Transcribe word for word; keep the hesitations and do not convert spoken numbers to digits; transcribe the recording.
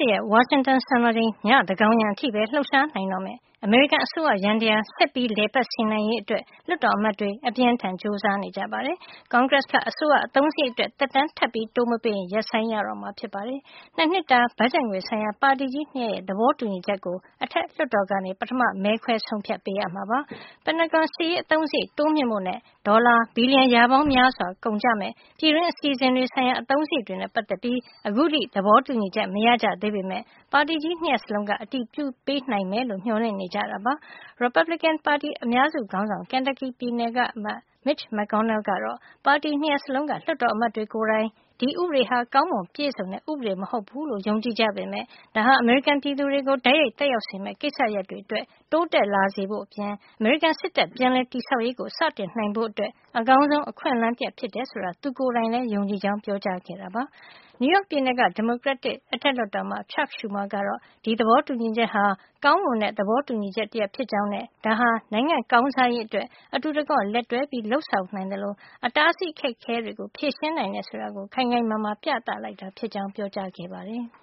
စ်ရဲ့ ဝါရှင်တန်စံတော်ချိန် ညသန်းခေါင်ယံအထိပဲ လှုပ်ရှားနိုင်တော့မယ့် အမေရိကန်အစိုးရယန္တရား ဆက်ပြီးလည်ပတ်စေနိုင်ရေးအတွက် လွှတ်တော်အမတ်တွေ အပြင်းအထန် ကြိုးစားနေကြပါတယ်။ ကွန်ဂရက်က အစိုးရအသုံးစရိတ်အတွက် သက်တမ်းထပ်တိုးမပေးရင် ရပ်ဆိုင်းရတော့မှာ ဖြစ်ပါတယ်။ ၂ နှစ်တာ ဘတ်ဂျက်ငွေဆိုင်ရာ ပါတီကြီး ၂ ရပ်ရဲ့ သဘောတူညီချက်ကို အထက်လွှတ်တော်က ပထမမဲခွဲဆုံးဖြတ်ပေးရမှာ ဖြစ်ပါတယ်။ ပင်တာဂွန်စစ်ရေးအသုံးစရိတ် တိုးမြှင့်ဖို့နဲ့ ဒေါ်လာ ဘီလီယံ ရာပေါင်းများစွာ ကုန်ကျမယ့် ပြည်တွင်းအစီအစဉ်တွေဆိုင်ရာ အသုံးစရိတ်တွေနဲ့ ပတ်သက်ပြီး အခုထိ သဘောတူညီချက် မရကြသေးပေမယ့် ပါတီကြီး ၂ ရပ်စလုံးက အတည်ပြုပေးနိုင်မယ်လို့ မျှော်လင့်နေကြတာပါ။ ရီပတ်ဘလစ်ကင်ပါတီ အများစုခေါင်းဆောင် Kentucky ပြည်နယ်အမတ် Mitch McConnell ကတော့ ပါတီ ၂ ရပ်စလုံးက လွှတ်တော်အမတ်တွေကိုယ်တိုင် ဒီဥပဒေဟာ ကောင်းမွန်ပြည့်စုံတဲ့ ဥပဒေမဟုတ်ဘူးလို့ ယုံကြည်ကြပေမယ့် ဒါဟာ အမေရိကန်ပြည်သူတွေကို တိုက်ရိုက်သက်ရောက်စေမယ့် ကိစ္စရပ်တွေအတွက် တိုးတက်လာစေဖို့အပြင် အမေရိကန်စစ်တပ် ပြန်လည်တည်ဆောက်ရေးကို စတင်နိုင်ဖို့ အကောင်းဆုံး အခွင့်အလမ်းတရပ် ဖြစ်တယ်ဆိုတာ သူကိုယ်တိုင်လည်း ယုံကြည်ကြောင်း ပြောကြားခဲ့တာပါ။ နယူးယောက်ပြည်နယ်က ဒီမိုကရက်တစ် အထက်လွှတ်တော်အမတ် Chuck Schumer ကတော့ ဒီသဘောတူညီချက်ဟာ ကောင်းမွန်တဲ့ သဘောတူညီချက်တရပ် ဖြစ်ကြောင်းနဲ့ ဒါဟာ နိုင်ငံကောင်းစားရေးအတွက် အတူတကွ လက်တွဲလုပ်ဆောင်နိုင်သလို အတားအဆီး အခက်အခဲတွေကို ဖြေရှင်းနိုင်တယ်ဆိုတာကို ခိုင်ခိုင်မာမာ ပြသလိုက်တာ ဖြစ်ကြောင်း ပြောကြားခဲ့ပါတယ်။